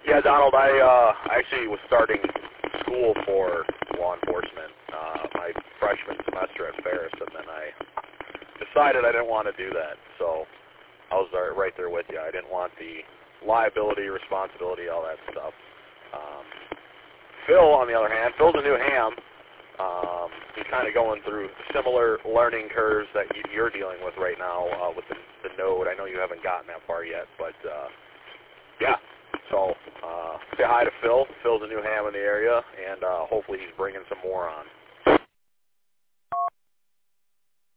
Yeah, Donald, I actually was starting school for law enforcement my freshman semester at Ferris, and then I decided I didn't want to do that. So I was right there with you. I didn't want the liability, responsibility, all that stuff. Phil, on the other hand, Phil's a new ham. He's kind of going through similar learning curves that you're dealing with right now with the node. I know you haven't gotten that far yet, but yeah. So say hi to Phil. Phil's a new ham in the area, and hopefully he's bringing some more on.